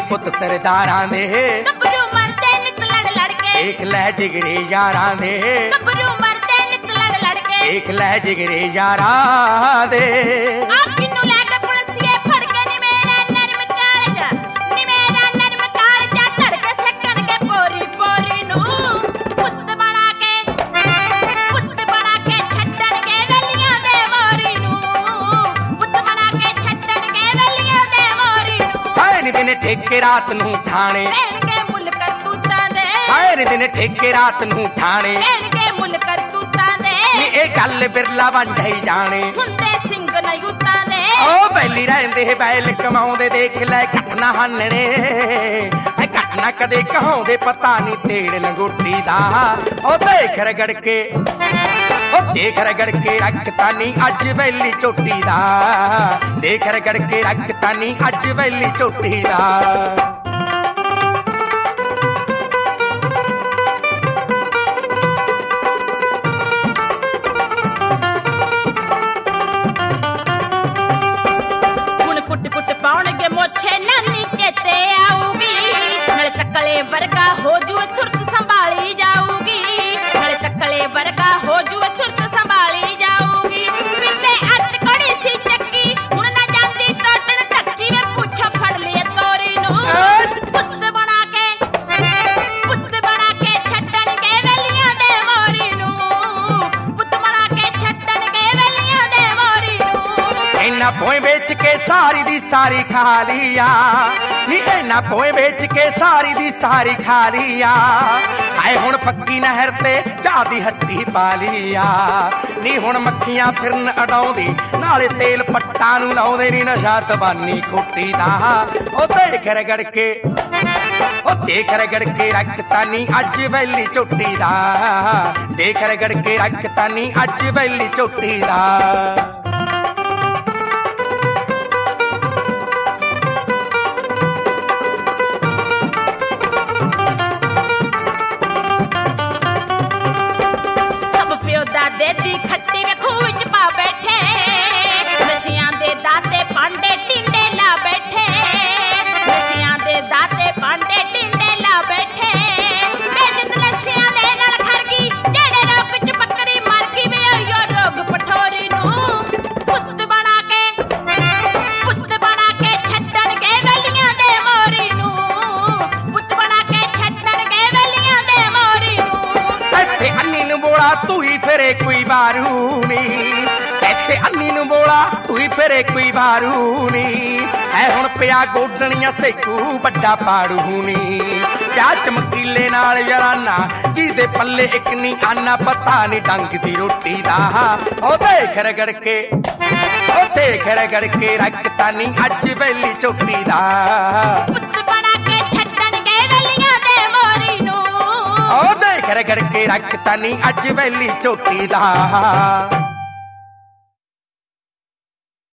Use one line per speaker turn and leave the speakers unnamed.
पुत सरदारां दे
गभरू मरदे नित लड़ लड़ के
देख लै जिगरे यारां दे
गभरू मरदे नित लड़ लड़ के
देख लै जिगरे यारां दे
किन्नू लैके पुलिसिए फड़ के नी मेरा नरम कालजा धड़के सकन के पोरी पोरी नू पुत बना के छड्डण के गलियां दे मोरी नू पुत बना के छड्डण के गलियां दे मोरी नू
हाय नी दिन ठेके रात नू ठाणे
भैण के मुल करतूतां दे
हाय नी दिन ठेके रात नू ठाणे
भैण के मुल करतूतां दे
ये गल बिरला वंढाई जाने
हुंदे सिंह नयूतां दे
ओ बैली रहंदे बैल कमाउंदे देख लै घटना हानणे घटना कदे कहाउंदे पता नहीं तेड़ लंगोटी दा ओ देख रगड़ के ओ देख रगड़ के रखता नहीं अज बैली चोटी दा देख रगड़ के रखता नहीं अज बैली चोटी दा
पाउणगे मोछे नानी चेते आऊगी नले तकले वर्गा हो जुए सुरत संभाली जाऊगी नले तकले वर्गा हो जुए सुरत संभाली जाऊगी फिरते अत कड़ी सी चक्की हुण ना जांदी टोटन टक्की में पूछो फड़ लिए तोरी नू पुत बना के छड्डण के वेलियां दे मोरी नू पुत बना के छड्डण के वेलियां दे मोरी नू
इन्ना भोए बेच के सारी दी सारी खा लिया नी इन्ना भोए बेच के सारी दी सारी खा लिया आए हुण पक्की नहर ते चाह दी हट्टी पा लिया नी हुण मक्खियां फिरन अडाउंदी नाले तेल पट्टा नू लाउंदे नी नशा तबानी खोटी दा ओ देख रगड़ के रखता नी अज वैली चोटी दा देख रगड़ के रखता नी अज वैली चोटी दा
देदी खट्टी में खूह च पा बैठे नशियां दे दाते पांडे टिंडे ला बैठे नशियां दे दाते पांडे टिंडे ला बैठे बेजित नशियां दे नाल खरगी जेड़े रोग च बकरी मर गई वे यो रोग पठोरी नू पुत बना के छड्डण के गलियां दे मोरी नू पुत बना के छड्डण के गलियां दे मोरी नू
इत्थे अन्नी नू बोला तू ही फिरे कोई बारू नी इत्थे अन्नी नू बोला तू ही फिरे कोई बारू नी है हुण पिया गोडणियां सेकू बड़ा पाड़ू नी क्या चमकीले नाल याराना जिहदे पल्ले इक नी आना पता नी डंग दी रोटी दा ओ देख रगड़ के रखता नी अज वैली चोटी दा
पुत बना के छड्डण के गलियां दे मोरी नू
ओ देख रगड़ के रखता नी अज वैली चोटी दा